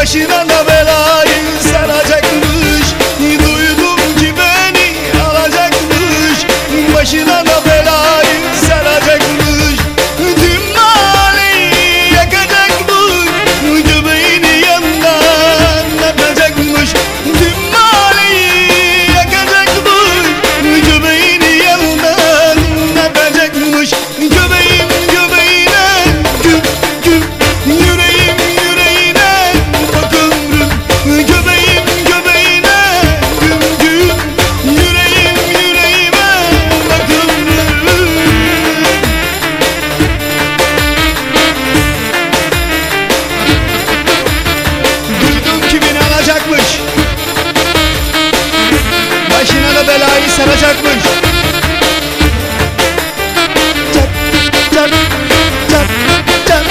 başına da belayı saracakmış. Duydum ki beni alacakmış, başına da belayı saracakmış. Tüm mahalleyi yakacakmış, göbeğini yandan öpecekmiş. Tüm mahalleyi yakacakmış, göbeğini yandan öpecekmiş. Göbeğim göbeğine güm güm, yüreğim yüreğine bak ömrüm. Göbeğim göbeğine güm güm, yüreğim yüreğime bak ömrüm. Duydum ki beni alacakmış, başına da belayı saracakmış. Çat çat çat çat.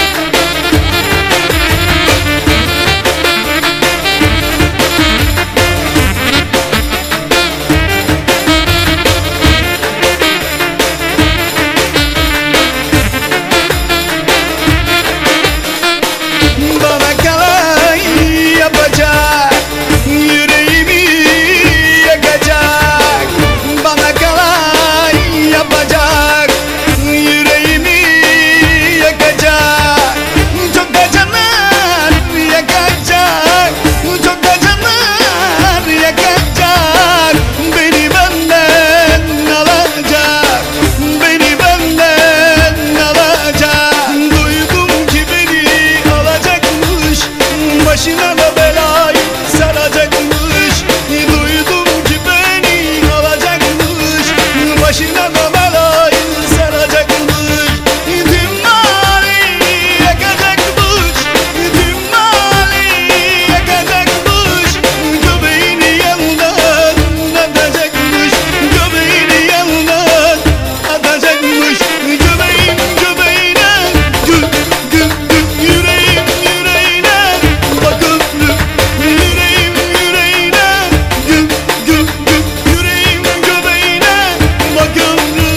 Bana kalay yapacak, yüreğimi yakacak. Bana kalay yapacak, yüreğimi yakacak. Çok da canlar yakacak, çok da canlar yakacak. Beni benden alacak, beni benden alacak. Duydum ki beni alacakmış, başına da belayı saracakmış. Duydum ki beni alacakmış, başına da belayı saracakmış. Tüm mahalleyi yakacakmış, tüm mahalleyi yakacakmış. Göbeğini yandan atacakmış, göbeğini yandan atacakmış. Göbeğim göbeğine gül gül gül, yüreğim yüreğine bak ömrüm. Yüreğim yüreğine gül gül gül, yüreğim göbeğine bak ömrüm.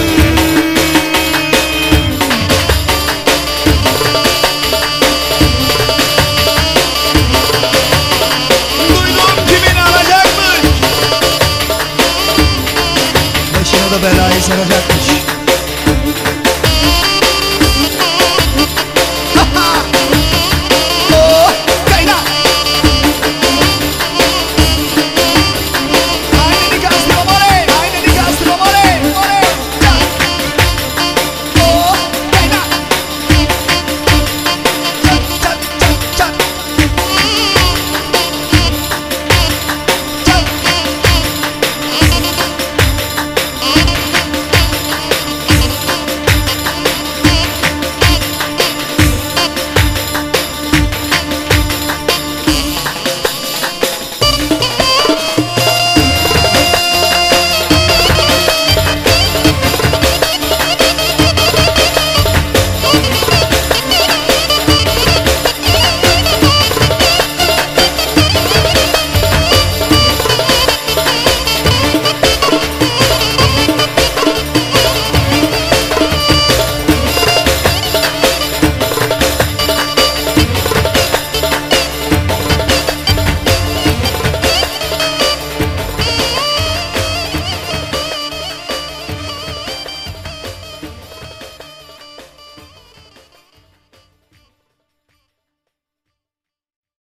Duydum ki beni alacakmış, başına da belayı saracakmış.